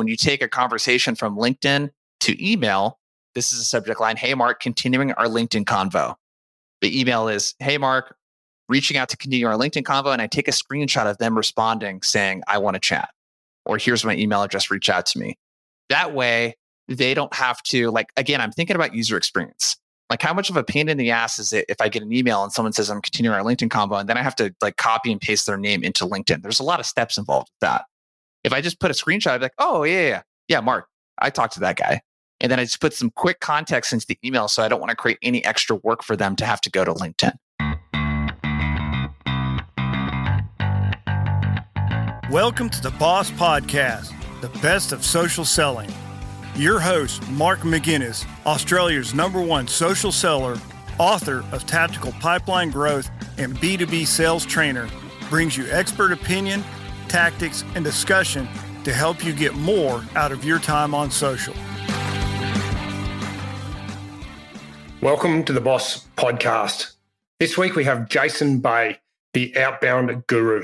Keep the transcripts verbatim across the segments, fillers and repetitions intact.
when you take a conversation from LinkedIn to email, this is a subject line, "Hey, Mark, continuing our LinkedIn convo." The email is, "Hey, Mark, reaching out to continue our LinkedIn convo." And I take a screenshot of them responding saying, "I want to chat," or "Here's my email address, reach out to me." That way, they don't have to, like, again, I'm thinking about user experience. Like, how much of a pain in the ass is it if I get an email and someone says, "I'm continuing our LinkedIn convo," and then I have to like copy and paste their name into LinkedIn? There's a lot of steps involved with that. If I just put a screenshot, I'd be like, "Oh, yeah, yeah, yeah, Mark, I talked to that guy." And then I just put some quick context into the email, so I don't want to create any extra work for them to have to go to LinkedIn. Welcome to the Boss Podcast, the best of social selling. Your host, Mark McGinnis, Australia's number one social seller, author of Tactical Pipeline Growth, and B two B sales trainer, brings you expert opinion, tactics, and discussion to help you get more out of your time on social. Welcome to the Boss Podcast. This week we have Jason Bay, the outbound guru.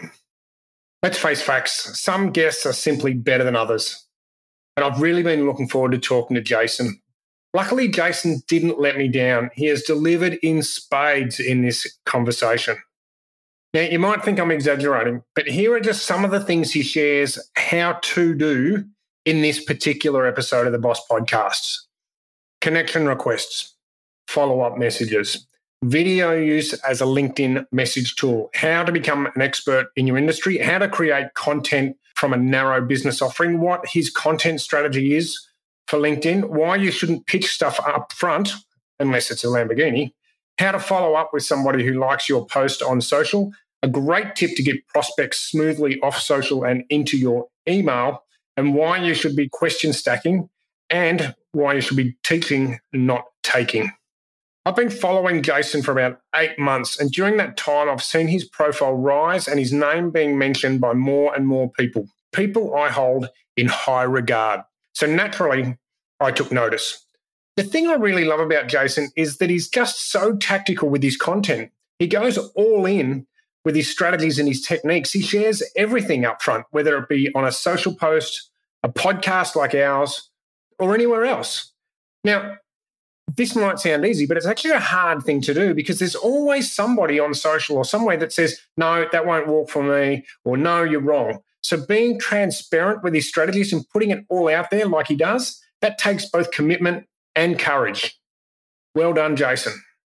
Let's face facts, some guests are simply better than others. And I've really been looking forward to talking to Jason. Luckily, Jason didn't let me down. He has delivered in spades in this conversation. Now, you might think I'm exaggerating, but here are just some of the things he shares how to do in this particular episode of the Boss Podcast. Connection requests, follow-up messages, video use as a LinkedIn message tool, how to become an expert in your industry, how to create content from a narrow business offering, what his content strategy is for LinkedIn, why you shouldn't pitch stuff up front unless it's a Lamborghini, how to follow up with somebody who likes your post on social, a great tip to get prospects smoothly off social and into your email, and why you should be question stacking, and why you should be teaching, not taking. I've been following Jason for about eight months, and during that time, I've seen his profile rise and his name being mentioned by more and more people, people I hold in high regard. So naturally, I took notice. The thing I really love about Jason is that he's just so tactical with his content. He goes all in with his strategies and his techniques. He shares everything up front, whether it be on a social post, a podcast like ours, or anywhere else. Now, this might sound easy, but it's actually a hard thing to do because there's always somebody on social or somewhere that says, "No, that won't work for me," or "No, you're wrong." So being transparent with his strategies and putting it all out there like he does, that takes both commitment and courage. Well done, Jason.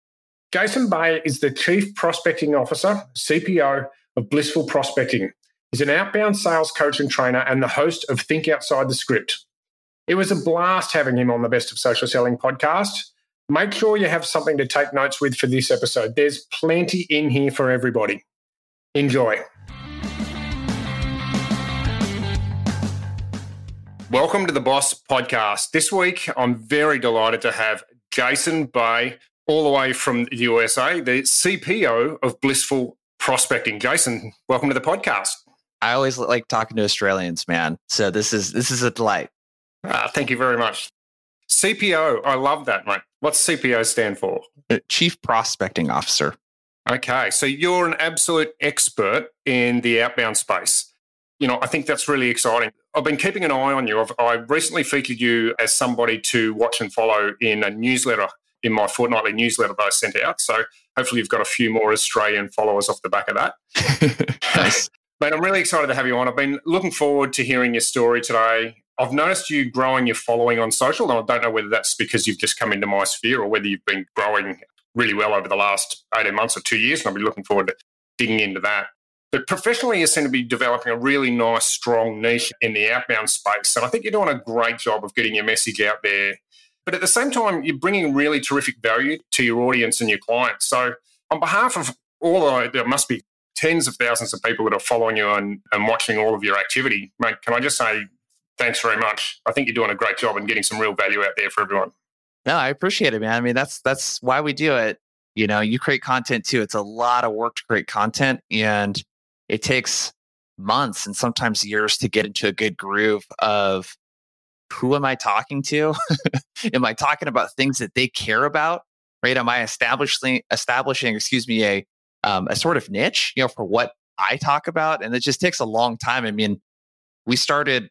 Jason Bay is the Chief Prospecting Officer, C P O of Blissful Prospecting. He's an outbound sales coach and trainer and the host of Think Outside the Script. It was a blast having him on the Best of Social Selling podcast. Make sure you have something to take notes with for this episode. There's plenty in here for everybody. Enjoy. Welcome to the Boss Podcast. This week, I'm very delighted to have Jason Bay, all the way from the U S A, the C P O of Blissful Prospecting. Jason, welcome to the podcast. I always like talking to Australians, man. So this is this is a delight. Uh, thank you very much. C P O, I love that, mate. What's C P O stand for? Chief Prospecting Officer. Okay, so you're an absolute expert in the outbound space. You know, I think that's really exciting. I've been keeping an eye on you. I've, I recently featured you as somebody to watch and follow in a newsletter, in my fortnightly newsletter that I sent out. So hopefully you've got a few more Australian followers off the back of that. Nice. Mate, I'm really excited to have you on. I've been looking forward to hearing your story today. I've noticed you growing your following on social, and I don't know whether that's because you've just come into my sphere or whether you've been growing really well over the last eighteen months or two years, and I'll be looking forward to digging into that. But professionally, you seem to be developing a really nice, strong niche in the outbound space, and I think you're doing a great job of getting your message out there. But at the same time, you're bringing really terrific value to your audience and your clients. So on behalf of all, the, there must be tens of thousands of people that are following you and, and watching all of your activity, mate, can I just say, thanks very much. I think you're doing a great job and getting some real value out there for everyone. No, I appreciate it, man. I mean, that's that's why we do it. You know, you create content too. It's a lot of work to create content, and it takes months and sometimes years to get into a good groove of who am I talking to? Am I talking about things that they care about? Right? Am I establishing establishing, excuse me, a um, a sort of niche, you know, for what I talk about? And it just takes a long time. I mean, we started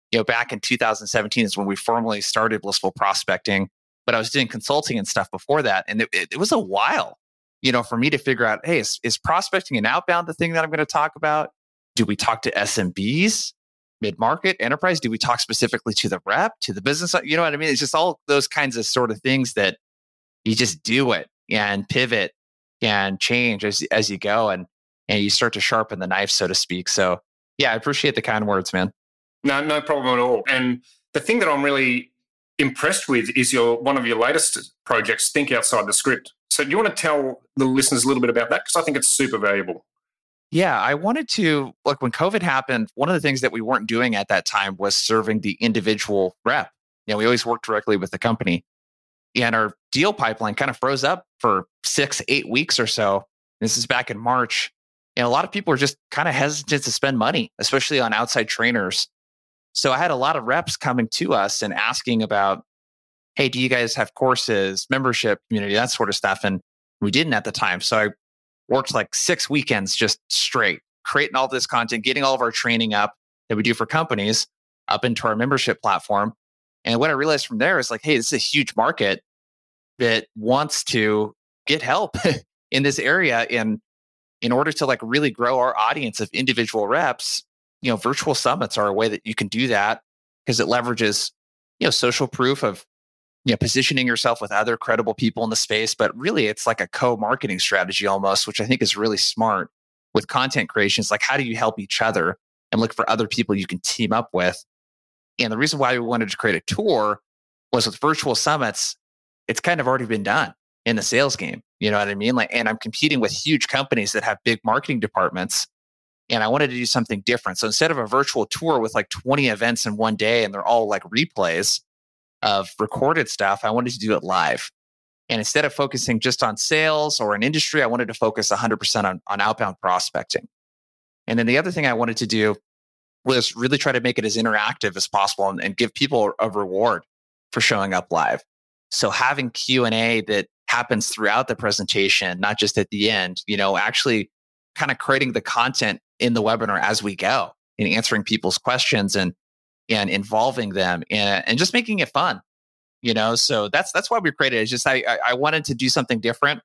you know, back in two thousand seventeen is when we formally started Blissful Prospecting, but I was doing consulting and stuff before that. And it, it, it was a while, you know, for me to figure out, hey, is, is prospecting and outbound the thing that I'm going to talk about? Do we talk to S M Bs, mid-market, enterprise? Do we talk specifically to the rep, to the business? You know what I mean? It's just all those kinds of sort of things that you just do it and pivot and change as, as you go. And, and you start to sharpen the knife, so to speak. So yeah, I appreciate the kind words, man. No, no problem at all. And the thing that I'm really impressed with is your one of your latest projects, Think Outside the Script. So do you want to tell the listeners a little bit about that? Because I think it's super valuable. Yeah, I wanted to, like when COVID happened, one of the things that we weren't doing at that time was serving the individual rep. You know, we always worked directly with the company. And our deal pipeline kind of froze up for six, eight weeks or so. This is back in March. And a lot of people were just kind of hesitant to spend money, especially on outside trainers. So I had a lot of reps coming to us and asking about, hey, do you guys have courses, membership, community, that sort of stuff? And we didn't at the time. So I worked like six weekends just straight, creating all this content, getting all of our training up that we do for companies up into our membership platform. And what I realized from there is like, hey, this is a huge market that wants to get help in this area. And in order to like really grow our audience of individual reps, you know, virtual summits are a way that you can do that because it leverages, you know, social proof of, you know, positioning yourself with other credible people in the space. But really, it's like a co-marketing strategy almost, which I think is really smart with content creations. Like, how do you help each other and look for other people you can team up with? And the reason why we wanted to create a tour was with virtual summits, it's kind of already been done in the sales game. You know what I mean? Like, and I'm competing with huge companies that have big marketing departments. And I wanted to do something different. So instead of a virtual tour with like twenty events in one day, and they're all like replays of recorded stuff, I wanted to do it live. And instead of focusing just on sales or an industry, I wanted to focus one hundred percent on, on outbound prospecting. And then the other thing I wanted to do was really try to make it as interactive as possible and, and give people a reward for showing up live. So having Q and A that happens throughout the presentation, not just at the end, you know, actually kind of creating the content in the webinar as we go and answering people's questions and and involving them and, and just making it fun, you know? So that's that's why we created it. It's just I, I I wanted to do something different.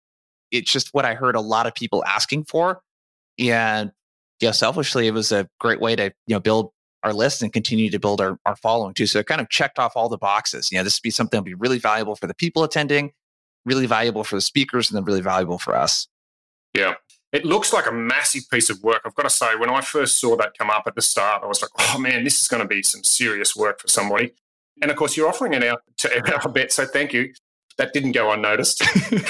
It's just what I heard a lot of people asking for. And yeah, selfishly, it was a great way to, you know, build our list and continue to build our, our following too. So it kind of checked off all the boxes. You know, this would be something that would be really valuable for the people attending, really valuable for the speakers, and then really valuable for us. Yeah. It looks like a massive piece of work. I've got to say, when I first saw that come up at the start, I was like, oh man, this is going to be some serious work for somebody. And of course, you're offering it out to Alphabet, so thank you. That didn't go unnoticed.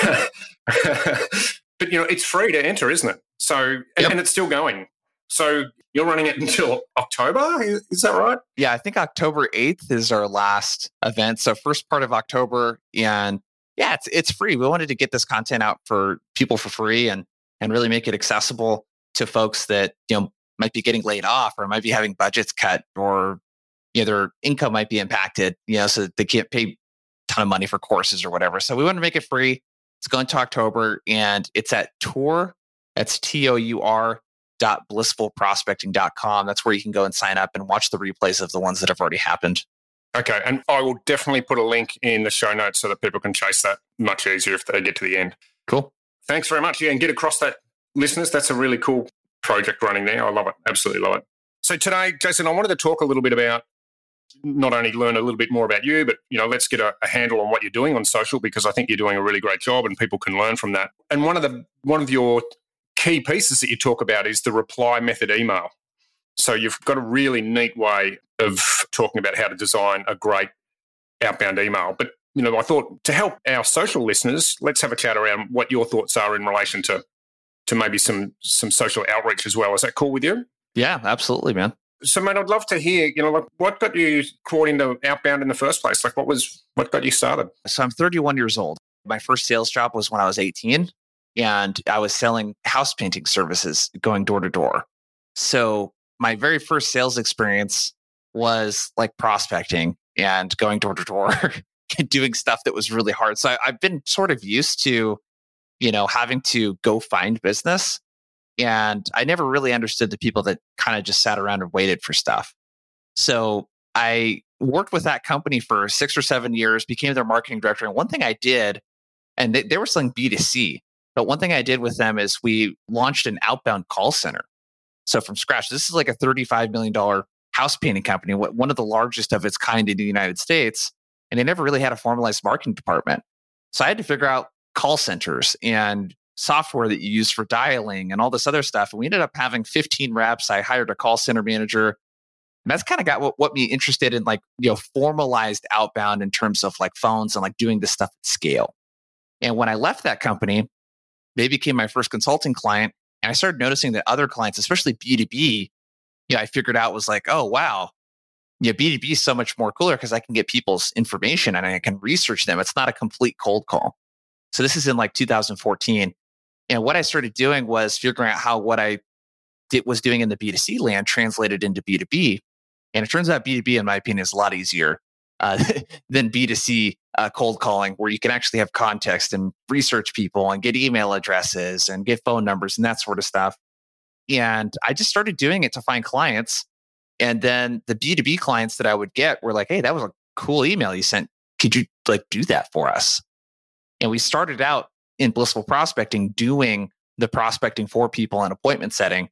But, you know, it's free to enter, isn't it? So, and, yep. and it's still going. So you're running it until October? Is, is that right? Yeah, I think October eighth is our last event. So first part of October. And yeah, it's it's free. We wanted to get this content out for people for free and and really make it accessible to folks that, you know, might be getting laid off or might be having budgets cut or, you know, their income might be impacted, you know, so they can't pay a ton of money for courses or whatever. So we want to make it free. It's going to October and it's at Tour. That's T O U R dot blissful prospecting dot com. That's where you can go and sign up and watch the replays of the ones that have already happened. Okay. And I will definitely put a link in the show notes so that people can chase that much easier if they get to the end. Cool. Thanks very much. Yeah, and get across that, listeners. That's a really cool project running there. I love it. Absolutely love it. So today, Jason, I wanted to talk a little bit about, not only learn a little bit more about you, but, you know, let's get a, a handle on what you're doing on social, because I think you're doing a really great job and people can learn from that. And one of the one of your key pieces that you talk about is the reply method email. So you've got a really neat way of talking about how to design a great outbound email. But, you know, I thought to help our social listeners, let's have a chat around what your thoughts are in relation to to maybe some some social outreach as well. Is that cool with you? Yeah, absolutely, man. So, mate, I'd love to hear, you know, like what got you caught into outbound in the first place? Like, what was what got you started? So I'm thirty-one years old. My first sales job was when I was eighteen, and I was selling house painting services, going door to door. So my very first sales experience was like prospecting and going door to door and doing stuff that was really hard. So I, I've been sort of used to, you know, having to go find business. And I never really understood the people that kind of just sat around and waited for stuff. So I worked with that company for six or seven years, became their marketing director. And one thing I did, and they, they were selling B two C, but one thing I did with them is we launched an outbound call center. So from scratch, this is like a thirty-five million dollars house painting company, one of the largest of its kind in the United States. And they never really had a formalized marketing department. So I had to figure out call centers and software that you use for dialing and all this other stuff. And we ended up having fifteen reps. I hired a call center manager. And that's kind of got what, what me interested in like, you know, formalized outbound in terms of like phones and like doing this stuff at scale. And when I left that company, they became my first consulting client. And I started noticing that other clients, especially B two B, you know, I figured out was like, oh, wow, yeah, B two B is so much more cooler because I can get people's information and I can research them. It's not a complete cold call. So this is in like two thousand fourteen. And what I started doing was figuring out how what I did, was doing in the B two C land translated into B two B. And it turns out B two B, in my opinion, is a lot easier uh, than B two C uh, cold calling, where you can actually have context and research people and get email addresses and get phone numbers and that sort of stuff. And I just started doing it to find clients. And then the B two B clients that I would get were like, hey, that was a cool email you sent. Could you like do that for us? And we started out in Blissful Prospecting doing the prospecting for people and appointment setting.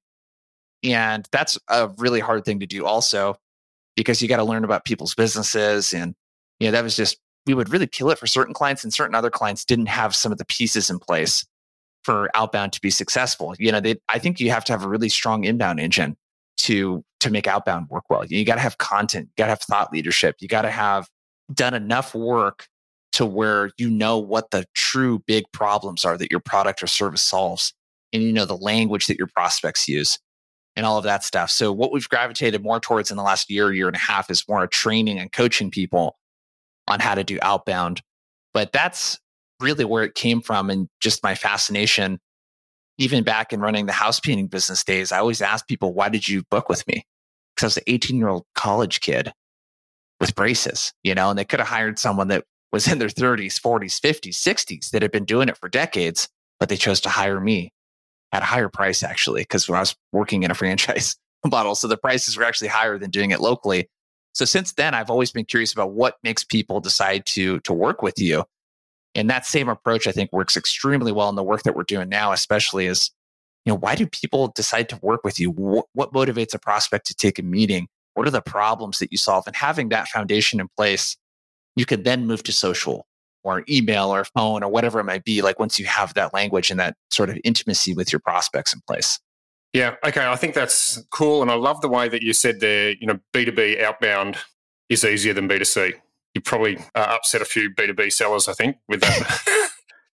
And that's a really hard thing to do also, because you got to learn about people's businesses. And, you know, that was just, we would really kill it for certain clients, and certain other clients didn't have some of the pieces in place for outbound to be successful. You know, they, I think you have to have a really strong inbound engine to, to make outbound work well. You got to have content, you got to have thought leadership, you got to have done enough work to where you know what the true big problems are that your product or service solves. And you know the language that your prospects use and all of that stuff. So what we've gravitated more towards in the last year, year and a half is more training and coaching people on how to do outbound. But that's really where it came from, and just my fascination. Even back in running the house painting business days, I always asked people, why did you book with me? Because I was an eighteen-year-old college kid with braces, you know, and they could have hired someone that was in their thirties, forties, fifties, sixties that had been doing it for decades, but they chose to hire me at a higher price, actually, because when I was working in a franchise model, so the prices were actually higher than doing it locally. So since then, I've always been curious about what makes people decide to, to work with you. And that same approach, I think, works extremely well in the work that we're doing now, especially is, you know, why do people decide to work with you? What, what motivates a prospect to take a meeting? What are the problems that you solve? And having that foundation in place, you can then move to social or email or phone or whatever it might be, like once you have that language and that sort of intimacy with your prospects in place. Yeah, okay, I think that's cool. And I love the way that you said there, you know, B two B outbound is easier than B two C. You probably uh, upset a few B two B sellers, I think, with that.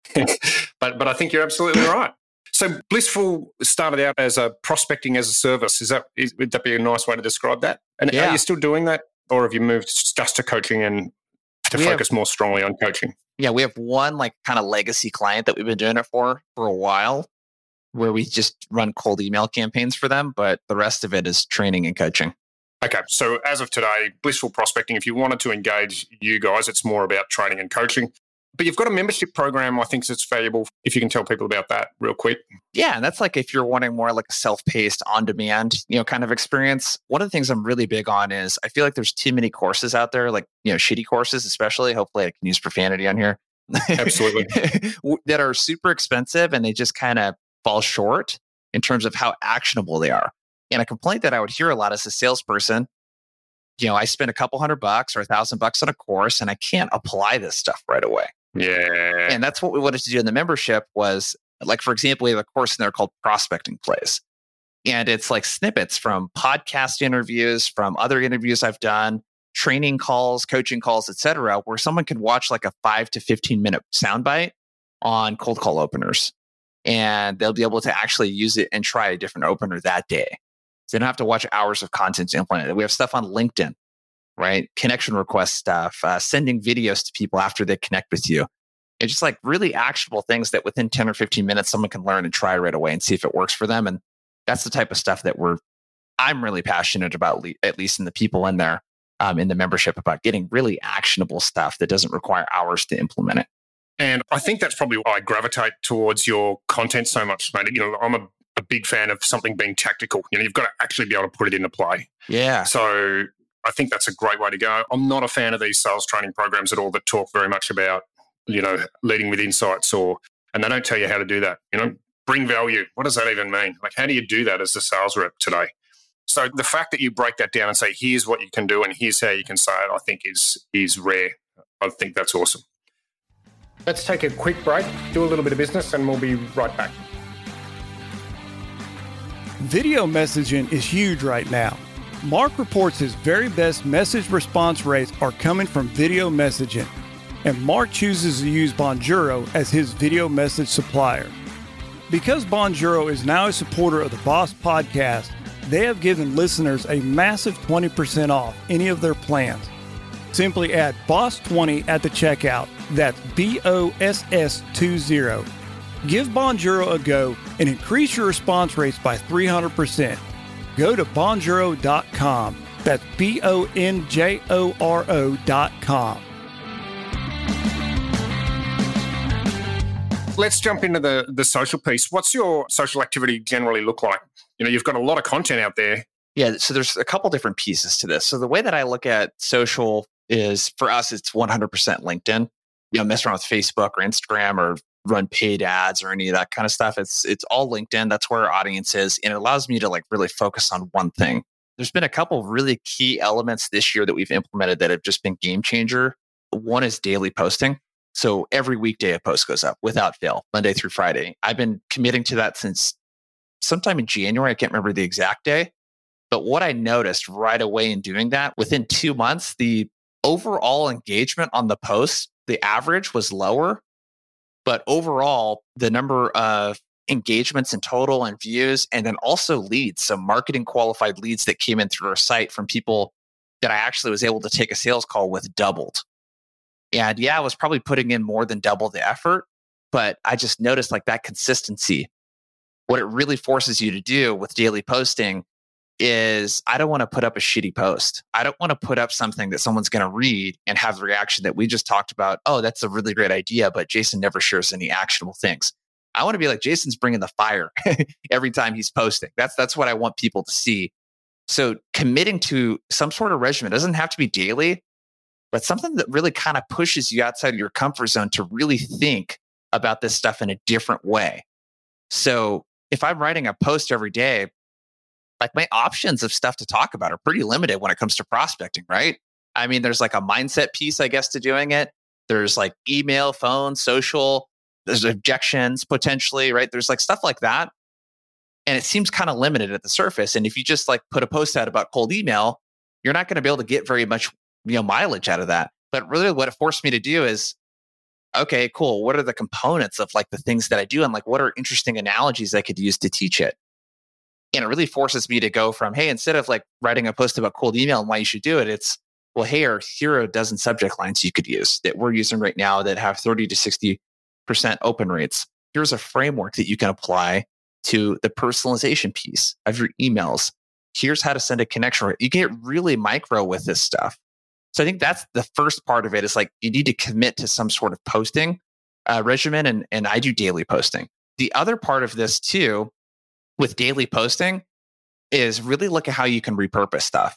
but but I think you're absolutely right. So Blissful started out as a prospecting as a service. Is that is, would that be a nice way to describe that? And yeah. Are you still doing that, or have you moved just to coaching and to we focus have, more strongly on coaching? Yeah, we have one like kind of legacy client that we've been doing it for for a while, where we just run cold email campaigns for them, but the rest of it is training and coaching. Okay, so as of today, Blissful Prospecting, if you wanted to engage you guys, it's more about training and coaching. But you've got a membership program, I think that's valuable, if you can tell people about that real quick. Yeah, and that's like if you're wanting more like a self-paced, on-demand, you know, kind of experience. One of the things I'm really big on is I feel like there's too many courses out there, like, you know, shitty courses especially. Hopefully I can use profanity on here. Absolutely. That are super expensive and they just kind of fall short in terms of how actionable they are. And a complaint that I would hear a lot as a salesperson, you know, I spend a couple hundred bucks or a thousand bucks on a course and I can't apply this stuff right away. Yeah. And that's what we wanted to do in the membership was, like, for example, we have a course in there called Prospecting Plays. And it's like snippets from podcast interviews, from other interviews I've done, training calls, coaching calls, et cetera, where someone can watch like a five to fifteen minute soundbite on cold call openers. And they'll be able to actually use it and try a different opener that day. So they don't have to watch hours of content to implement it. We have stuff on LinkedIn, right? Connection request stuff, uh, sending videos to people after they connect with you. It's just like really actionable things that within ten or fifteen minutes, someone can learn and try right away and see if it works for them. And that's the type of stuff that we're, I'm really passionate about, le- at least in the people in there, um, in the membership, about getting really actionable stuff that doesn't require hours to implement it. And I think that's probably why I gravitate towards your content so much, mate. You know, I'm a, a big fan of something being tactical. You know, you've got to actually be able to put it into play. Yeah. So I think that's a great way to go. I'm not a fan of these sales training programs at all that talk very much about, you know, leading with insights or, and they don't tell you how to do that. You know, bring value. What does that even mean? Like, how do you do that as a sales rep today? So the fact that you break that down and say, here's what you can do and here's how you can say it, I think is is rare. I think that's awesome. Let's take a quick break, do a little bit of business, and we'll be right back. Video messaging is huge right now. Mark reports his very best message response rates are coming from video messaging, and Mark chooses to use Bonjoro as his video message supplier. Because Bonjoro is now a supporter of the Boss Podcast, they have given listeners a massive twenty percent off any of their plans. Simply add boss twenty at the checkout. That's B O S S twenty. Give Bonjoro a go and increase your response rates by three hundred percent. Go to bonjoro dot com. That's B O N J O R O dot com. Let's jump into the, the social piece. What's your social activity generally look like? You know, you've got a lot of content out there. Yeah, so there's a couple different pieces to this. So the way that I look at social is, for us, it's one hundred percent LinkedIn. You know, mess around with Facebook or Instagram or run paid ads or any of that kind of stuff. It's it's all LinkedIn. That's where our audience is. And it allows me to like really focus on one thing. There's been a couple of really key elements this year that we've implemented that have just been game changer. One is daily posting. So every weekday a post goes up without fail, Monday through Friday. I've been committing to that since sometime in January. I can't remember the exact day. But what I noticed right away in doing that, within two months, the overall engagement on the posts, the average was lower. But overall, the number of engagements in total and views, and then also leads, so marketing qualified leads that came in through our site from people that I actually was able to take a sales call with, doubled. And yeah, I was probably putting in more than double the effort, but I just noticed like that consistency. What it really forces you to do with daily posting is, I don't want to put up a shitty post. I don't want to put up something that someone's going to read and have the reaction that we just talked about. Oh, that's a really great idea, but Jason never shares any actionable things. I want to be like, Jason's bringing the fire every time he's posting. That's that's what I want people to see. So committing to some sort of regimen, it doesn't have to be daily, but something that really kind of pushes you outside of your comfort zone to really think about this stuff in a different way. So if I'm writing a post every day, like my options of stuff to talk about are pretty limited when it comes to prospecting, right? I mean, there's like a mindset piece, I guess, to doing it. There's like email, phone, social, there's objections potentially, right? There's like stuff like that. And it seems kind of limited at the surface. And if you just like put a post out about cold email, you're not going to be able to get very much, you know, mileage out of that. But really what it forced me to do is, okay, cool. What are the components of like the things that I do? And like, what are interesting analogies I could use to teach it? And it really forces me to go from, hey, instead of like writing a post about cold email and why you should do it, it's, well, hey, here are a dozen subject lines you could use that we're using right now that have thirty to sixty percent open rates. Here's a framework that you can apply to the personalization piece of your emails. Here's how to send a connection. You get really micro with this stuff. So I think that's the first part of it, is like, you need to commit to some sort of posting uh, regimen. And, and I do daily posting. The other part of this too, with daily posting, is really look at how you can repurpose stuff.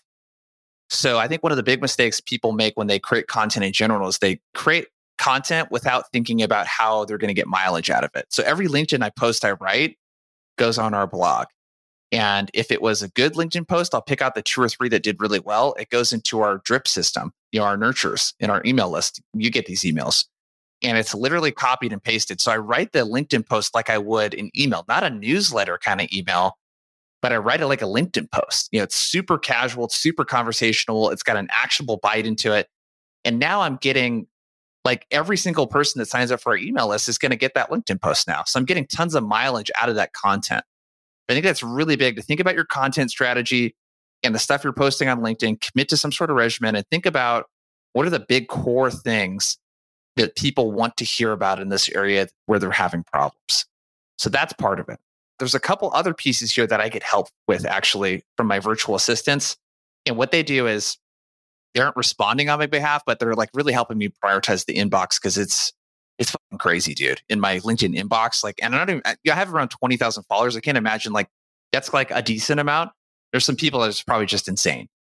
So I think one of the big mistakes people make when they create content in general is they create content without thinking about how they're going to get mileage out of it. So every LinkedIn I post I write goes on our blog. And if it was a good LinkedIn post, I'll pick out the two or three that did really well. It goes into our drip system, you know, our nurtures in our email list. You get these emails. And it's literally copied and pasted. So I write the LinkedIn post like I would an email, not a newsletter kind of email, but I write it like a LinkedIn post. You know, it's super casual, it's super conversational. It's got an actionable bite into it. And now I'm getting, like, every single person that signs up for our email list is going to get that LinkedIn post now. So I'm getting tons of mileage out of that content. I think that's really big, to think about your content strategy and the stuff you're posting on LinkedIn, commit to some sort of regimen, and think about what are the big core things that people want to hear about in this area where they're having problems. So that's part of it. There's a couple other pieces here that I get help with, actually, from my virtual assistants. And what they do is, they aren't responding on my behalf, but they're like really helping me prioritize the inbox, because it's it's fucking crazy, dude. In my LinkedIn inbox, like, and I don't even, I have around twenty thousand followers. I can't imagine, like, that's like a decent amount. There's some people that is probably just insane.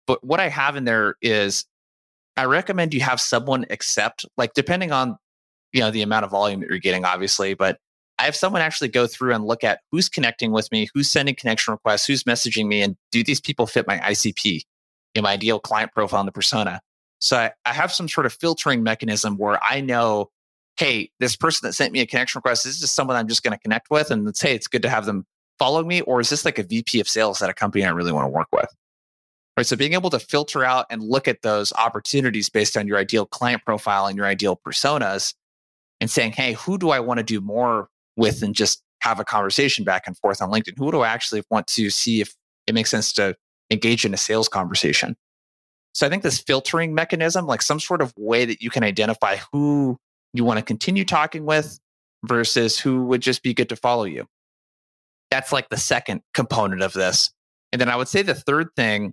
But what I have in there is I recommend you have someone accept, like depending on, you know, the amount of volume that you're getting, obviously, but I have someone actually go through and look at who's connecting with me, who's sending connection requests, who's messaging me, and do these people fit my I C P, in my ideal client profile and the persona? So I, I have some sort of filtering mechanism where I know, hey, this person that sent me a connection request, this is just someone I'm just going to connect with, and let's say it's good to have them follow me, or is this like a V P of sales at a company I really want to work with? Right. So being able to filter out and look at those opportunities based on your ideal client profile and your ideal personas, and saying, hey, who do I want to do more with and just have a conversation back and forth on LinkedIn? Who do I actually want to see if it makes sense to engage in a sales conversation? So I think this filtering mechanism, like some sort of way that you can identify who you want to continue talking with versus who would just be good to follow you. That's like the second component of this. And then I would say the third thing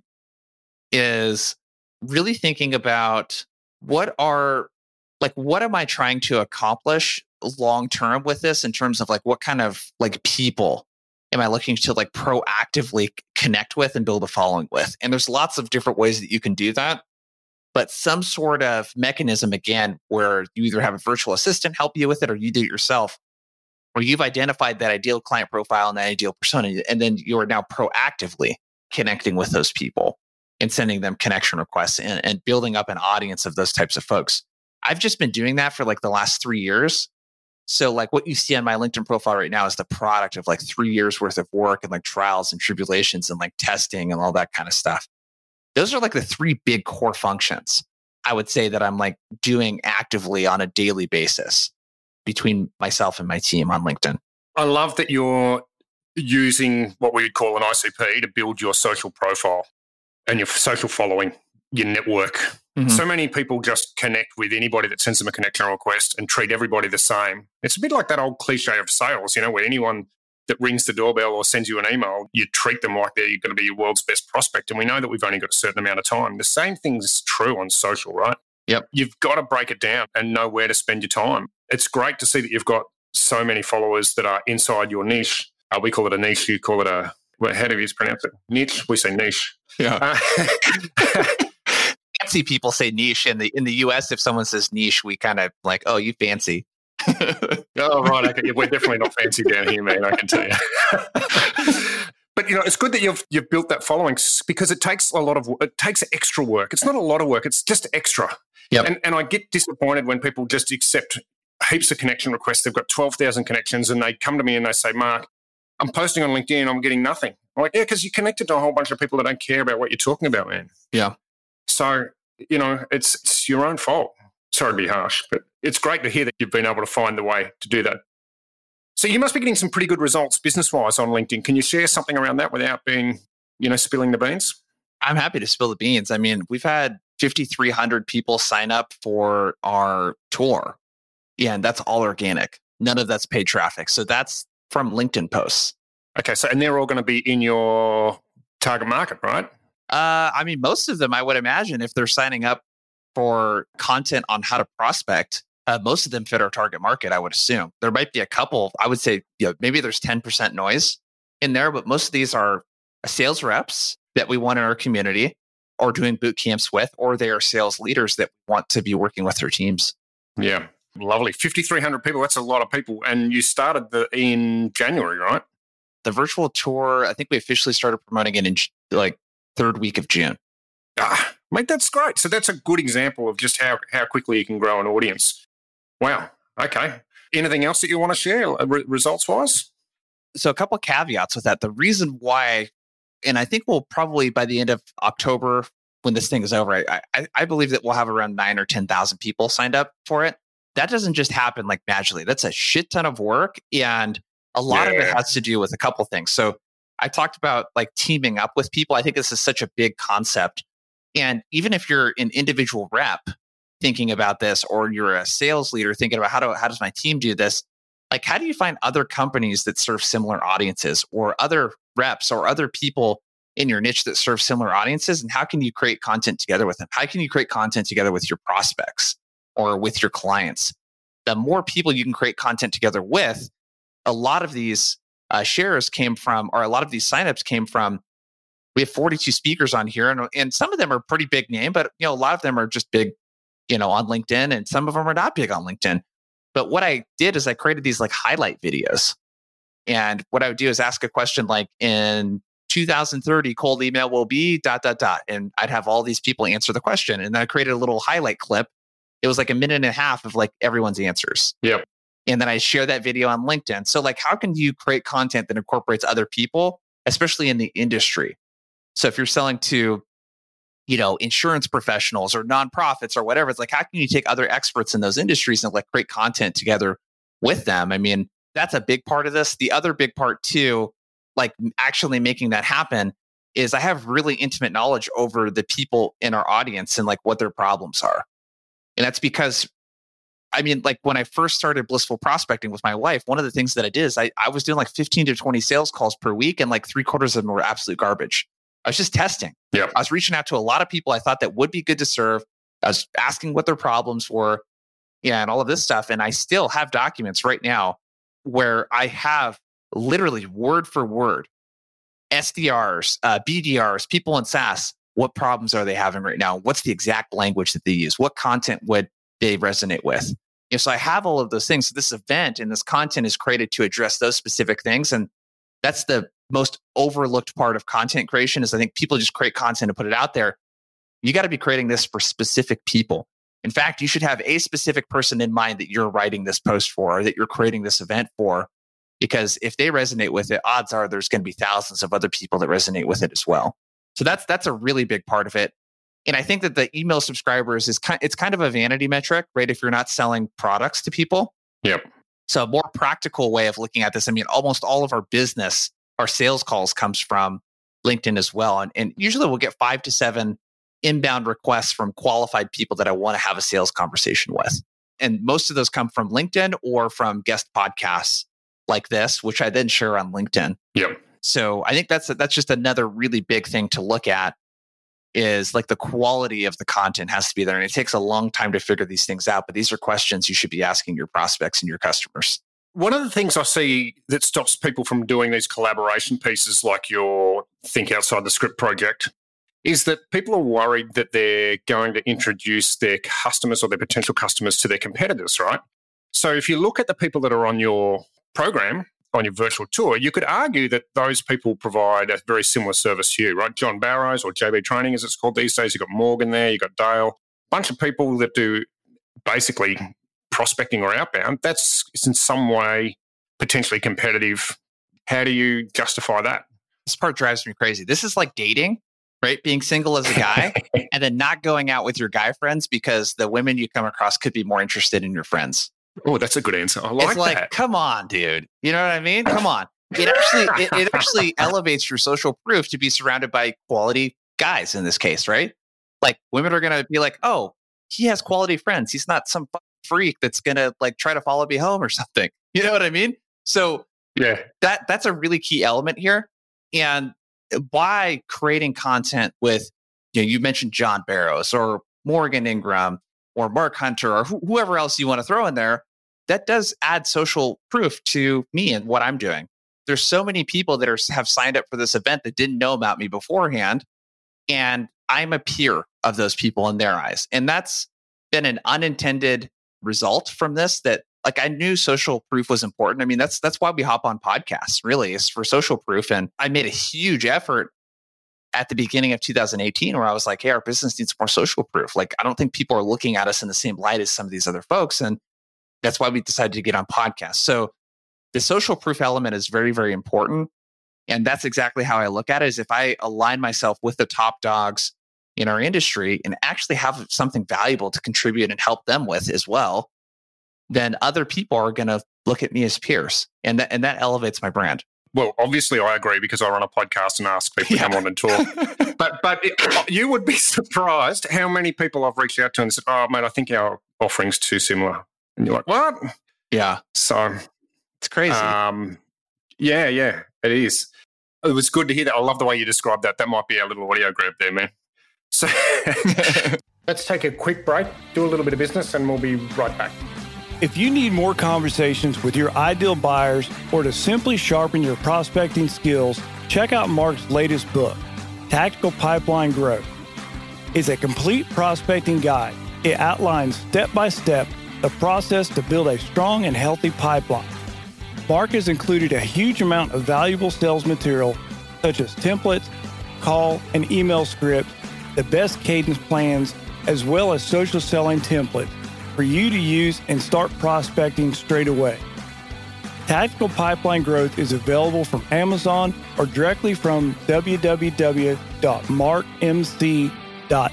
is really thinking about what are, like, what am I trying to accomplish long term with this in terms of like what kind of like people am I looking to like proactively connect with and build a following with? And there's lots of different ways that you can do that, but some sort of mechanism, again, where you either have a virtual assistant help you with it or you do it yourself, where you've identified that ideal client profile and that ideal persona, and then you're now proactively connecting with those people and sending them connection requests and, and building up an audience of those types of folks. I've just been doing that for like the last three years. So like what you see on my LinkedIn profile right now is the product of like three years worth of work and like trials and tribulations and like testing and all that kind of stuff. Those are like the three big core functions I would say that I'm like doing actively on a daily basis between myself and my team on LinkedIn. I love that you're using what we would call an I C P to build your social profile and your social following, your network. Mm-hmm. So many people just connect with anybody that sends them a connection request and treat everybody the same. It's a bit like that old cliche of sales, you know, where anyone that rings the doorbell or sends you an email, you treat them like they're going to be your world's best prospect. And we know that we've only got a certain amount of time. The same thing's true on social, right? Yep. You've got to break it down and know where to spend your time. It's great to see that you've got so many followers that are inside your niche. Uh, we call it a niche. You call it a, well, how do you pronounce it? Niche? We say niche. Yeah. Uh, fancy people say niche. In the in the U S, if someone says niche, we kind of like, oh, you fancy. Oh, right. Okay. We're definitely not fancy down here, man, I can tell you. But, you know, it's good that you've you've built that following because it takes a lot of it takes extra work. It's not a lot of work. It's just extra. Yep. And, and I get disappointed when people just accept heaps of connection requests. They've got twelve thousand connections and they come to me and they say, Mark, I'm posting on LinkedIn and I'm getting nothing. I'm like, yeah, because you're connected to a whole bunch of people that don't care about what you're talking about, man. Yeah. So, you know, it's, it's your own fault. Sorry to be harsh, but it's great to hear that you've been able to find the way to do that. So you must be getting some pretty good results business-wise on LinkedIn. Can you share something around that without being, you know, spilling the beans? I'm happy to spill the beans. I mean, we've had fifty-three hundred people sign up for our tour. Yeah, and that's all organic. None of that's paid traffic. So that's from LinkedIn posts. Okay, so and they're all going to be in your target market, right? Uh, I mean, most of them, I would imagine, if they're signing up for content on how to prospect, uh, most of them fit our target market, I would assume. There might be a couple, I would say, you know, maybe there's ten percent noise in there, but most of these are sales reps that we want in our community or doing boot camps with, or they are sales leaders that want to be working with their teams. Yeah, lovely. fifty-three hundred people, that's a lot of people. And you started the in January, right? The virtual tour, I think we officially started promoting it in like third week of June. Ah, mate, that's great. So that's a good example of just how, how quickly you can grow an audience. Wow. Okay. Anything else that you want to share re- results-wise? So a couple of caveats with that. The reason why, and I think we'll probably by the end of October, when this thing is over, I, I, I believe that we'll have around nine or ten thousand people signed up for it. That doesn't just happen like magically. That's a shit ton of work. And a lot yeah. of it has to do with a couple things. So I talked about like teaming up with people. I think this is such a big concept. And even if you're an individual rep thinking about this, or you're a sales leader thinking about how do how does my team do this? Like, how do you find other companies that serve similar audiences, or other reps or other people in your niche that serve similar audiences? And how can you create content together with them? How can you create content together with your prospects or with your clients? The more people you can create content together with, a lot of these uh, shares came from, or a lot of these signups came from we have forty-two speakers on here, and, and some of them are pretty big name, but you know, a lot of them are just big, you know, on LinkedIn, and some of them are not big on LinkedIn. But what I did is I created these like highlight videos. And what I would do is ask a question like, in two thousand thirty, cold email will be dot, dot, dot. And I'd have all these people answer the question. And then I created a little highlight clip. It was like a minute and a half of like everyone's answers. Yep. And then I share that video on LinkedIn. So like, how can you create content that incorporates other people, especially in the industry? So if you're selling to, you know, insurance professionals or nonprofits or whatever, it's like, how can you take other experts in those industries and like create content together with them? I mean, that's a big part of this. The other big part too, like actually making that happen, is I have really intimate knowledge over the people in our audience and like what their problems are. And that's because, I mean, like when I first started Blissful Prospecting with my wife, one of the things that I did is I, I was doing like fifteen to twenty sales calls per week, and like three quarters of them were absolute garbage. I was just testing. Yep. I was reaching out to a lot of people I thought that would be good to serve. I was asking what their problems were, yeah, and all of this stuff. And I still have documents right now where I have literally word for word S D Rs, uh, B D Rs, people in SaaS. What problems are they having right now? What's the exact language that they use? What content would they resonate with? You know, so I have all of those things. So this event and this content is created to address those specific things. And that's the most overlooked part of content creation, is I think people just create content and put it out there. You got to be creating this for specific people. In fact, you should have a specific person in mind that you're writing this post for, or that you're creating this event for, because if they resonate with it, odds are there's going to be thousands of other people that resonate with it as well. So that's that's a really big part of it. And I think that the email subscribers is kind, it's kind of a vanity metric, right? If you're not selling products to people. Yep. So a more practical way of looking at this, I mean, almost all of our business, our sales calls comes from LinkedIn as well. And, and usually we'll get five to seven inbound requests from qualified people that I want to have a sales conversation with. And most of those come from LinkedIn or from guest podcasts like this, which I then share on LinkedIn. Yep. So I think that's that's just another really big thing to look at, is like the quality of the content has to be there. And it takes a long time to figure these things out. But these are questions you should be asking your prospects and your customers. One of the things I see that stops people from doing these collaboration pieces like your Think Outside the Script project is that people are worried that they're going to introduce their customers or their potential customers to their competitors, right? So if you look at the people that are on your program, on your virtual tour, you could argue that those people provide a very similar service to you, right? John Barrows, or J B Training as it's called these days. You've got Morgan there, you've got Dale, a bunch of people that do basically prospecting or outbound. That's in some way potentially competitive. How do you justify that? This part drives me crazy. This is like dating, right? Being single as a guy and then not going out with your guy friends because the women you come across could be more interested in your friends. Oh, that's a good answer. I like it's like, that. Come on, dude. You know what I mean? Come on. It actually, it, it actually elevates your social proof to be surrounded by quality guys in this case, right? Like women are going to be like, oh, he has quality friends. He's not some freak that's going to like try to follow me home or something. You know what I mean? So yeah, that that's a really key element here. And by creating content with, you know, you mentioned John Barrows or Morgan Ingram or Mark Hunter or wh- whoever else you want to throw in there, that does add social proof to me and what I'm doing. There's so many people that are, have signed up for this event that didn't know about me beforehand. And I'm a peer of those people in their eyes. And that's been an unintended result from this, that like I knew social proof was important. I mean, that's that's why we hop on podcasts, really, is for social proof. And I made a huge effort at the beginning of two thousand eighteen where I was like, hey, our business needs more social proof. Like, I don't think people are looking at us in the same light as some of these other folks. And that's why we decided to get on podcasts. So the social proof element is very, very important. And that's exactly how I look at it, is if I align myself with the top dogs in our industry and actually have something valuable to contribute and help them with as well, then other people are going to look at me as peers. And that, and that elevates my brand. Well, obviously I agree because I run a podcast and ask people Yeah. to come on and talk. but but it, you would be surprised how many people I've reached out to and said, oh, mate, I think our offering's too similar. And you're like, what? Yeah. So It's crazy. Um, yeah, yeah, it is. It was good to hear that. I love the way you described that. That might be our little audio grab there, man. So let's take a quick break, do a little bit of business, and we'll be right back. If you need more conversations with your ideal buyers or to simply sharpen your prospecting skills, check out Mark's latest book, Tactical Pipeline Growth. It's a complete prospecting guide. It outlines step-by-step the process to build a strong and healthy pipeline. Mark has included a huge amount of valuable sales material such as templates, call and email scripts, the best cadence plans, as well as social selling templates for you to use and start prospecting straight away. Tactical Pipeline Growth is available from Amazon or directly from w w w dot mark m c dot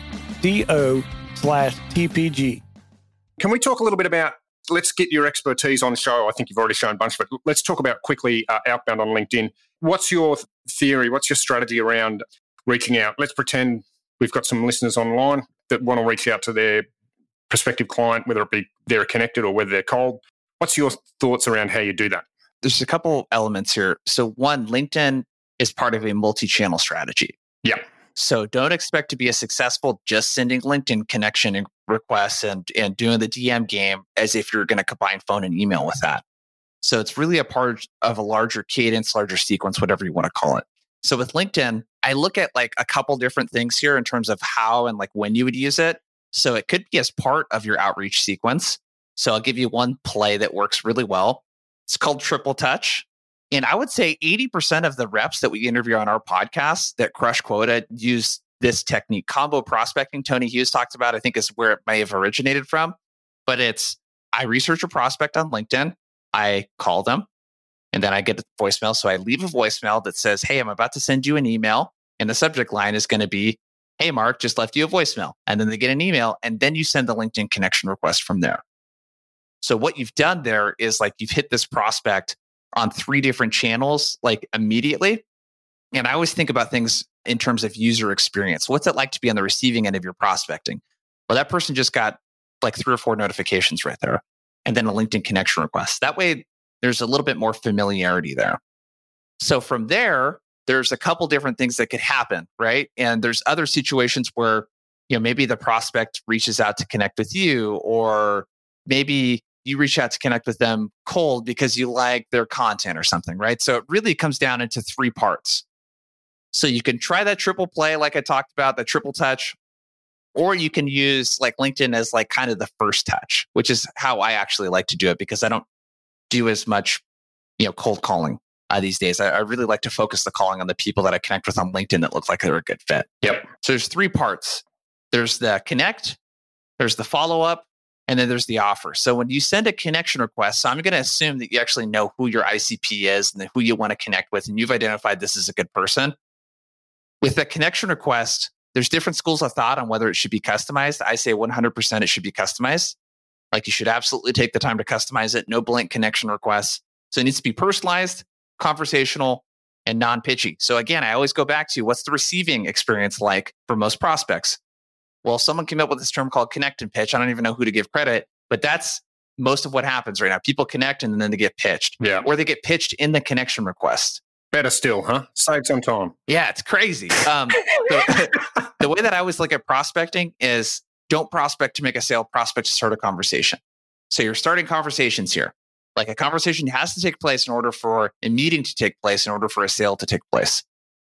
co slash t p g. Can we talk a little bit about, let's get your expertise on the show. I think you've already shown a bunch of it. Let's talk about quickly uh, outbound on LinkedIn. What's your theory? What's your strategy around reaching out? Let's pretend we've got some listeners online that want to reach out to their prospective client, whether it be they're connected or whether they're cold. What's your thoughts around how you do that? There's a couple elements here. So one, LinkedIn is part of a multi-channel strategy. Yeah. So don't expect to be as successful just sending LinkedIn connection requests and, and doing the D M game as if you're going to combine phone and email with that. So it's really a part of a larger cadence, larger sequence, whatever you want to call it. So with LinkedIn, I look at like a couple different things here in terms of how and like when you would use it. So it could be as part of your outreach sequence. So I'll give you one play that works really well. It's called Triple Touch. And I would say eighty percent of the reps that we interview on our podcast that crush quota use this technique. Combo prospecting, Tony Hughes talked about, I think is where it may have originated from. But it's, I research a prospect on LinkedIn, I call them, and then I get a voicemail. So I leave a voicemail that says, hey, I'm about to send you an email. And the subject line is going to be, hey, Mark, just left you a voicemail. And then they get an email, and then you send the LinkedIn connection request from there. So what you've done there is like you've hit this prospect on three different channels, like immediately. And I always think about things in terms of user experience. What's it like to be on the receiving end of your prospecting? Well, that person just got like three or four notifications right there, and then a LinkedIn connection request. That way, there's a little bit more familiarity there. So from there, there's a couple different things that could happen, right? And there's other situations where, you know, maybe the prospect reaches out to connect with you, or maybe you reach out to connect with them cold because you like their content or something, right? So it really comes down into three parts. So you can try that triple play, like I talked about, the triple touch, or you can use like LinkedIn as like kind of the first touch, which is how I actually like to do it because I don't do as much, you know, cold calling uh, these days. I, I really like to focus the calling on the people that I connect with on LinkedIn that look like they're a good fit. Yep. So there's three parts. There's the connect, there's the follow-up, and then there's the offer. So when you send a connection request, so I'm going to assume that you actually know who your I C P is and who you want to connect with, and you've identified this as a good person. With the connection request, there's different schools of thought on whether it should be customized. I say one hundred percent it should be customized. Like you should absolutely take the time to customize it. No blank connection requests. So it needs to be personalized, conversational, and non-pitchy. So again, I always go back to what's the receiving experience like for most prospects? Well, someone came up with this term called connect and pitch. I don't even know who to give credit, but that's most of what happens right now. People connect and then they get pitched. Yeah. Or they get pitched in the connection request. Better still, huh? Save some time. Yeah, it's crazy. Um, the, the way that I always look at prospecting is don't prospect to make a sale, prospect to start a conversation. So you're starting conversations here. Like a conversation has to take place in order for a meeting to take place, in order for a sale to take place.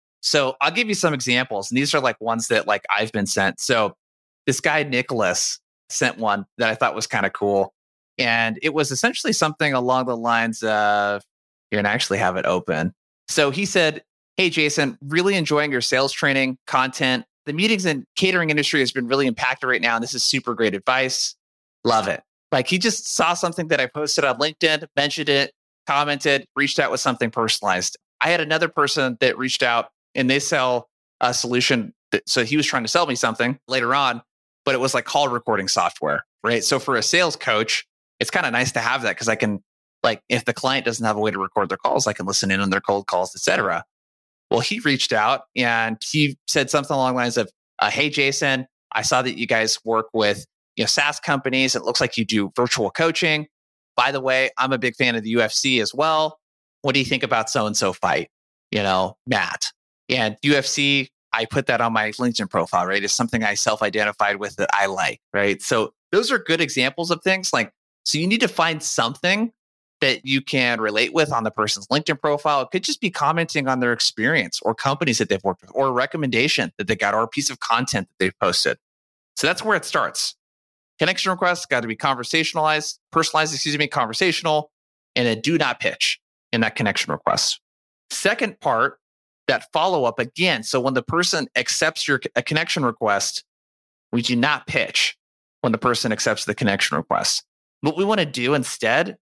So I'll give you some examples. And these are like ones that like I've been sent. So this guy, Nicholas, sent one that I thought was kind of cool. And it was essentially something along the lines of, here, and I actually have it open. So he said, hey, Jason, really enjoying your sales training content. The meetings and catering industry has been really impacted right now. And this is super great advice. Love it. Like he just saw something that I posted on LinkedIn, mentioned it, commented, reached out with something personalized. I had another person that reached out and they sell a solution. That, so he was trying to sell me something later on, but it was like call recording software, right? So for a sales coach, it's kind of nice to have that because I can, like, if the client doesn't have a way to record their calls, I can listen in on their cold calls, et cetera. Well, he reached out and he said something along the lines of, uh, hey, Jason, I saw that you guys work with, you know, SaaS companies. It looks like you do virtual coaching. By the way, I'm a big fan of the U F C as well. What do you think about so-and-so fight? You know, Matt. And U F C, I put that on my LinkedIn profile, right? It's something I self-identified with that I like, right? So those are good examples of things like, so you need to find something that you can relate with on the person's LinkedIn profile. It could just be commenting on their experience or companies that they've worked with or a recommendation that they got or a piece of content that they've posted. So that's where it starts. Connection requests got to be conversationalized, personalized, excuse me, conversational, and a do not pitch in that connection request. Second part, that follow-up again. So when the person accepts your a connection request, we do not pitch when the person accepts the connection request. What we want to do instead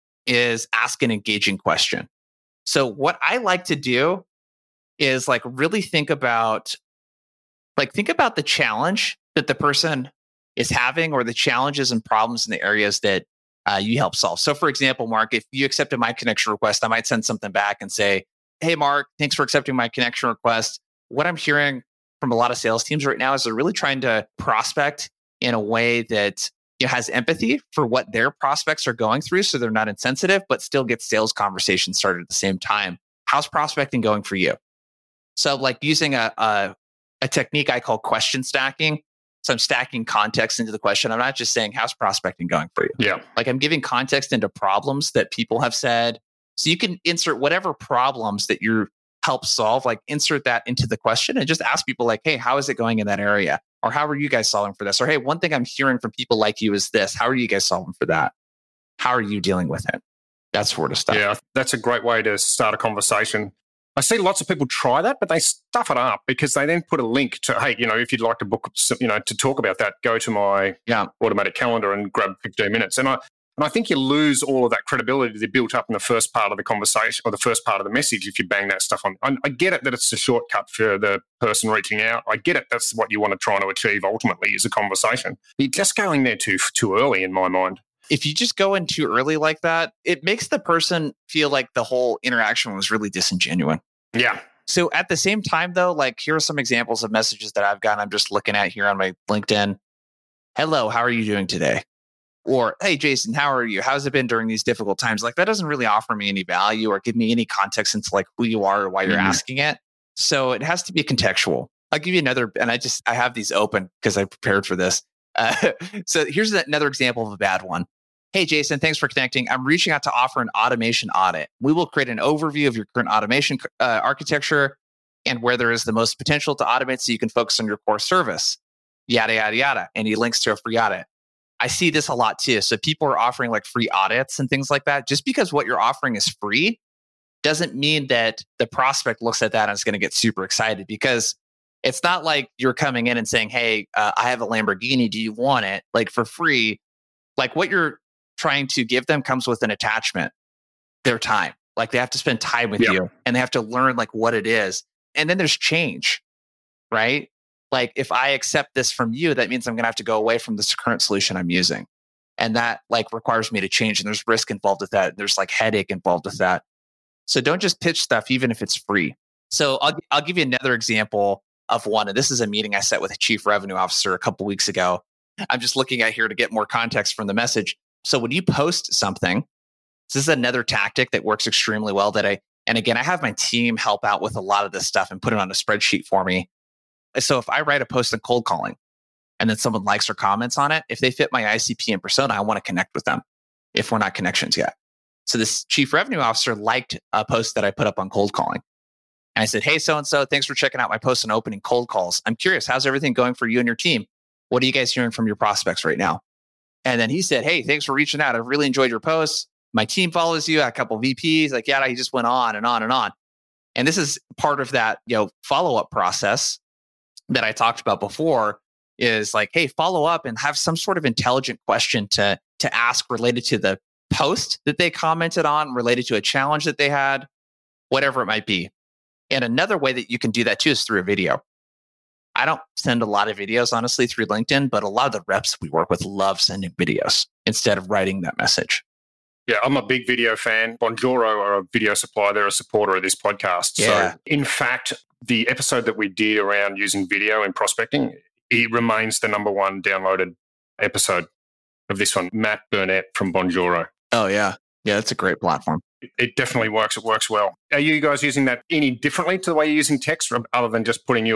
is ask an engaging question. So what I like to do is like really think about, like think about the challenge that the person is having or the challenges and problems in the areas that uh, you help solve. So for example, Mark, if you accepted my connection request, I might send something back and say, hey, Mark, thanks for accepting my connection request. What I'm hearing from a lot of sales teams right now is they're really trying to prospect in a way that you know, has empathy for what their prospects are going through. So they're not insensitive, but still get sales conversations started at the same time. How's prospecting going for you? So like using a, a, a technique I call question stacking. So I'm stacking context into the question. I'm not just saying, how's prospecting going for you? Yeah. Like I'm giving context into problems that people have said. So you can insert whatever problems that you help solve, like insert that into the question and just ask people like, hey, how is it going in that area? Or how are you guys solving for this? Or hey, one thing I'm hearing from people like you is this. How are you guys solving for that? How are you dealing with it? That sort of stuff. Yeah, that's a great way to start a conversation. I see lots of people try that, but they stuff it up because they then put a link to, hey, you know, if you'd like to book, you know, to talk about that, go to my yeah. automatic calendar and grab fifteen minutes. And I and I think you lose all of that credibility that built up in the first part of the conversation or the first part of the message if you bang that stuff on. I, I get it that it's a shortcut for the person reaching out. I get it that's what you want to try to achieve ultimately is a conversation. You're just going there too too early in my mind. If you just go in too early like that, it makes the person feel like the whole interaction was really disingenuous. Yeah. So at the same time, though, like here are some examples of messages that I've gotten. I'm just looking at here on my LinkedIn. Hello, how are you doing today? Or, hey, Jason, how are you? How's it been during these difficult times? Like that doesn't really offer me any value or give me any context into like who you are or why you're mm-hmm. asking it. So it has to be contextual. I'll give you another, and I just, I have these open because I prepared for this. Uh, so here's another example of a bad one. Hey, Jason, thanks for connecting. I'm reaching out to offer an automation audit. We will create an overview of your current automation uh, architecture and where there is the most potential to automate so you can focus on your core service, yada, yada, yada. And he links to a free audit. I see this a lot too. So people are offering like free audits and things like that. Just because what you're offering is free doesn't mean that the prospect looks at that and is going to get super excited because it's not like you're coming in and saying, hey, uh, I have a Lamborghini. Do you want it? Like for free, like what you're trying to give them comes with an attachment, their time. Like they have to spend time with yeah. you and they have to learn like what it is. And then there's change, right? Like if I accept this from you, that means I'm going to have to go away from this current solution I'm using. And that like requires me to change. And there's risk involved with that. There's like headache involved with that. So don't just pitch stuff, even if it's free. So I'll, I'll give you another example of one. And this is a meeting I set with a chief revenue officer a couple weeks ago. I'm just looking at here to get more context from the message. So when you post something, this is another tactic that works extremely well that I, and again, I have my team help out with a lot of this stuff and put it on a spreadsheet for me. So if I write a post on cold calling and then someone likes or comments on it, if they fit my I C P and persona, I want to connect with them if we're not connections yet. So this chief revenue officer liked a post that I put up on cold calling. And I said, hey, so-and-so, thanks for checking out my post on opening cold calls. I'm curious, how's everything going for you and your team? What are you guys hearing from your prospects right now? And then he said, hey, thanks for reaching out. I've really enjoyed your posts. My team follows you. I had a couple of V Ps. Like, yeah, he just went on and on and on. And this is part of that, you know, follow-up process that I talked about before is like, hey, follow up and have some sort of intelligent question to, to ask related to the post that they commented on, related to a challenge that they had, whatever it might be. And another way that you can do that too is through a video. I don't send a lot of videos, honestly, through LinkedIn, but a lot of the reps we work with love sending videos instead of writing that message. Yeah, I'm a big video fan. Bonjoro are a video supplier. They're a supporter of this podcast. Yeah. So in fact, the episode that we did around using video in prospecting, it remains the number one downloaded episode of this one. Matt Burnett from Bonjoro. Oh, yeah. Yeah, it's a great platform. It, it definitely works. It works well. Are you guys using that any differently to the way you're using text other than just putting your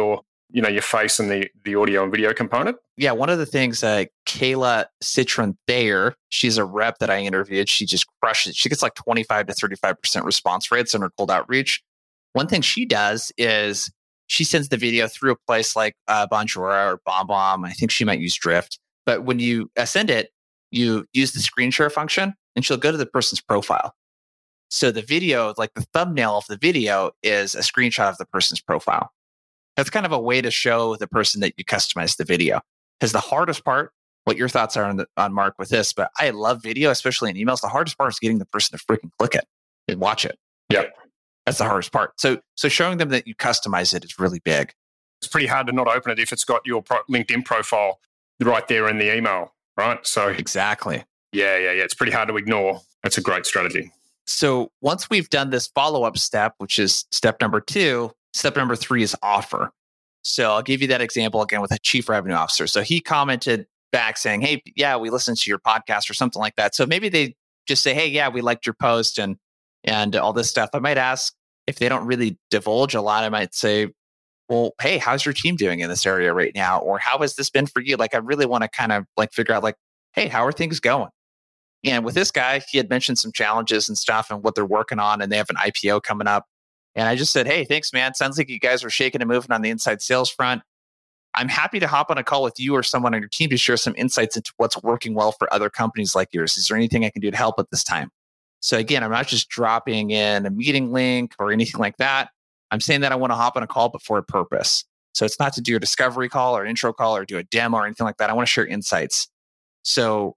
you know, your face and the, the audio and video component? Yeah, one of the things, uh, Kayla Citron Thayer, she's a rep that I interviewed. She just crushes it. She gets like twenty-five to thirty-five percent response rates on her cold outreach. One thing she does is she sends the video through a place like uh, Bonjoro or BombBomb. I think she might use Drift. But when you uh, send it, you use the screen share function and she'll go to the person's profile. So the video, like the thumbnail of the video is a screenshot of the person's profile. That's kind of a way to show the person that you customize the video. Because the hardest part, what your thoughts are on, the, on Mark with this, but I love video, especially in emails. The hardest part is getting the person to freaking click it and watch it. Yeah. That's the hardest part. So, so showing them that you customize it is really big. It's pretty hard to not open it if it's got your pro- LinkedIn profile right there in the email, right? So exactly. Yeah, yeah, yeah. It's pretty hard to ignore. That's a great strategy. So once we've done this follow-up step, which is step number two, step number three is offer. So I'll give you that example again with a chief revenue officer. So he commented back saying, hey, yeah, we listened to your podcast or something like that. So maybe they just say, hey, yeah, we liked your post and and all this stuff. I might ask, if they don't really divulge a lot, I might say, well, hey, how's your team doing in this area right now? Or how has this been for you? Like, I really want to kind of like figure out like, hey, how are things going? And with this guy, he had mentioned some challenges and stuff and what they're working on, and they have an I P O coming up. And I just said, hey, thanks, man. Sounds like you guys are shaking and moving on the inside sales front. I'm happy to hop on a call with you or someone on your team to share some insights into what's working well for other companies like yours. Is there anything I can do to help at this time? So again, I'm not just dropping in a meeting link or anything like that. I'm saying that I want to hop on a call, but for a purpose. So it's not to do a discovery call or an intro call or do a demo or anything like that. I want to share insights. So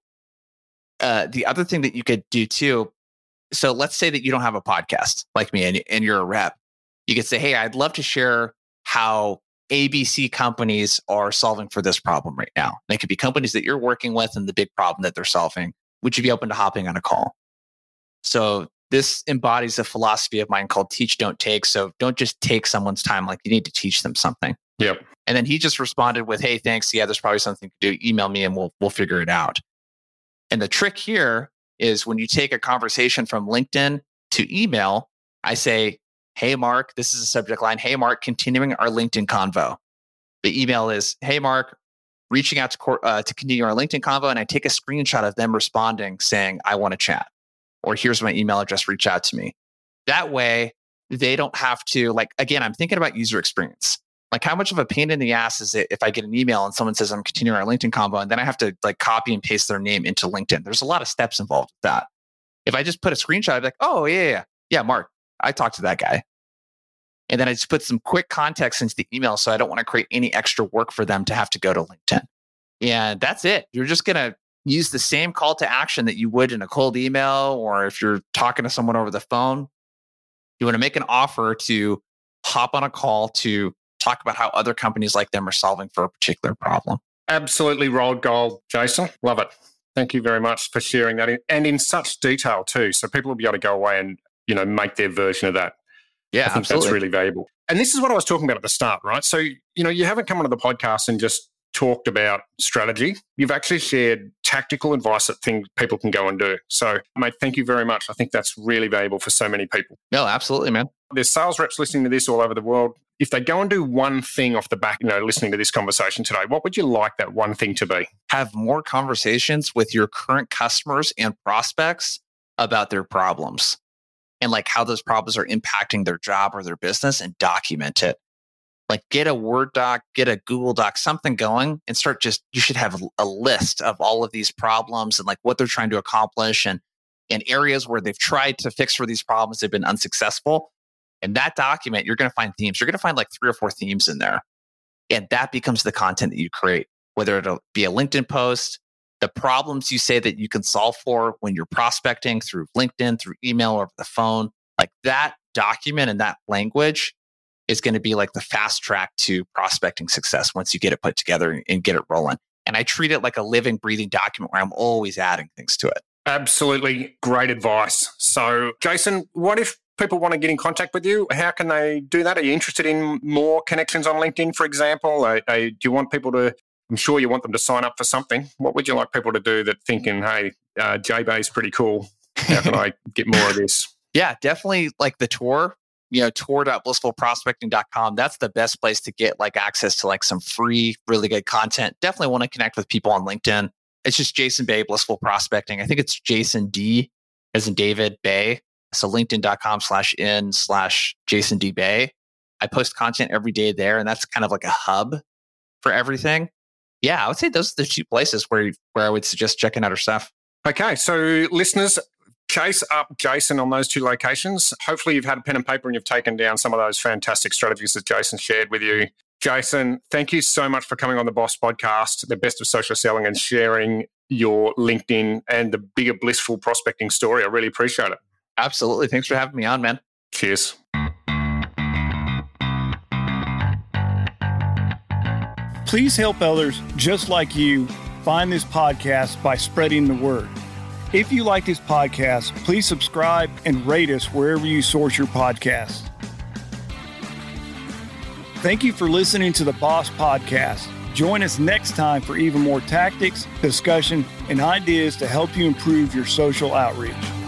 uh, the other thing that you could do too, so let's say that you don't have a podcast like me and, and you're a rep. You could say, hey, I'd love to share how A B C companies are solving for this problem right now. They could be companies that you're working with and the big problem that they're solving. Would you be open to hopping on a call? So this embodies a philosophy of mine called teach, don't take. So don't just take someone's time. Like you need to teach them something. Yep. And then he just responded with, hey, thanks. Yeah, there's probably something to do. Email me and we'll we'll figure it out. And the trick here is when you take a conversation from LinkedIn to email, I say, hey, Mark, this is a subject line. Hey, Mark, continuing our LinkedIn convo. The email is, hey, Mark, reaching out to, uh, to continue our LinkedIn convo. And I take a screenshot of them responding saying, I want to chat. Or here's my email address, reach out to me. That way, they don't have to, like, again, I'm thinking about user experience. Like how much of a pain in the ass is it if I get an email and someone says, I'm continuing our LinkedIn convo, and then I have to like copy and paste their name into LinkedIn. There's a lot of steps involved with that. If I just put a screenshot, I'd be like, oh, yeah, yeah, yeah, Mark, I talked to that guy. And then I just put some quick context into the email so I don't want to create any extra work for them to have to go to LinkedIn. And that's it. You're just going to use the same call to action that you would in a cold email, or if you're talking to someone over the phone. You want to make an offer to hop on a call to talk about how other companies like them are solving for a particular problem. Absolutely rolled gold, Jason. Love it. Thank you very much for sharing that in, and in such detail too. So people will be able to go away and, you know, make their version of that. Yeah, I think absolutely. That's really valuable. And this is what I was talking about at the start, right? So, you know, you haven't come onto the podcast and just talked about strategy. You've actually shared tactical advice that things people can go and do. So, mate, thank you very much. I think that's really valuable for so many people. No, absolutely, man. There's sales reps listening to this all over the world. If they go and do one thing off the back, you know, listening to this conversation today, what would you like that one thing to be? Have more conversations with your current customers and prospects about their problems and like how those problems are impacting their job or their business, and document it. Like get a Word doc, get a Google doc, something going, and start just, you should have a list of all of these problems and like what they're trying to accomplish and, and areas where they've tried to fix for these problems, they've been unsuccessful. And that document, you're going to find themes. You're going to find like three or four themes in there. And that becomes the content that you create, whether it'll be a LinkedIn post, the problems you say that you can solve for when you're prospecting through LinkedIn, through email, or over the phone. Like that document and that language is going to be like the fast track to prospecting success once you get it put together and get it rolling. And I treat it like a living, breathing document where I'm always adding things to it. Absolutely great advice. So, Jason, what if people want to get in contact with you? How can they do that? Are you interested in more connections on LinkedIn, for example? Are, are, do you want people to, I'm sure you want them to sign up for something. What would you like people to do that thinking, hey, uh, J-Bay is pretty cool. How can I get more of this? Yeah, definitely like the tour. you know, tour dot blissful prospecting dot com. That's the best place to get like access to like some free, really good content. Definitely want to connect with people on LinkedIn. It's just Jason Bay, Blissful Prospecting. I think it's Jason D as in David Bay. So linkedin.com slash in slash Jason D Bay. I post content every day there, and that's kind of like a hub for everything. Yeah, I would say those are the two places where, where I would suggest checking out our stuff. Okay, so listeners, chase up Jason on those two locations. Hopefully you've had a pen and paper and you've taken down some of those fantastic strategies that Jason shared with you. Jason, thank you so much for coming on the Boss Podcast, the best of social selling, and sharing your LinkedIn and the bigger blissful prospecting story. I really appreciate it. Absolutely. Thanks for having me on, man. Cheers. Please help others just like you find this podcast by spreading the word. If you like this podcast, please subscribe and rate us wherever you source your podcasts. Thank you for listening to the Boss Podcast. Join us next time for even more tactics, discussion, and ideas to help you improve your social outreach.